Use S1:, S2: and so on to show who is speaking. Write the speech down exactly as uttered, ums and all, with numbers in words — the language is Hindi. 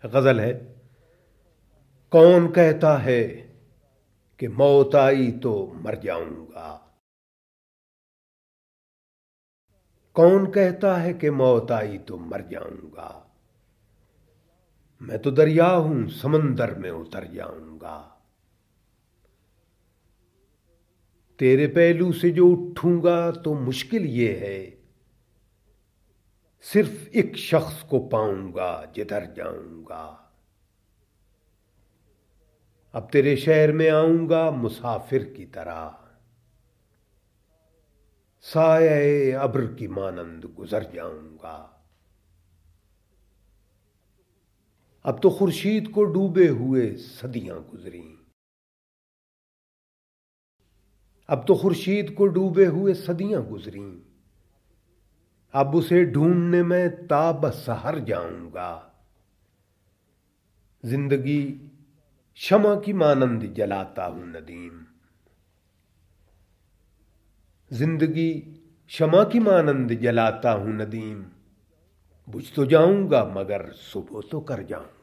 S1: गजल है। कौन कहता है कि मौत आई तो मर जाऊंगा, कौन कहता है कि मौत आई तो मर जाऊंगा। मैं तो दरिया हूं, समंदर में उतर जाऊंगा। तेरे पहलू से जो उठूंगा तो मुश्किल ये है, सिर्फ एक शख्स को पाऊंगा जिधर जाऊंगा। अब तेरे शहर में आऊंगा मुसाफिर की तरह, साये अब्र की मानंद गुजर जाऊंगा। अब तो खुर्शीद को डूबे हुए सदियां गुजरी, अब तो खुर्शीद को डूबे हुए सदियां गुजरी। अब उसे ढूंढने में ताब सहर जाऊंगा। जिंदगी शमा की मानंद जलाता हूं नदीम, जिंदगी शमा की मानंद जलाता हूं नदीम। बुझ तो जाऊंगा मगर सुबह तो कर जाऊंगा।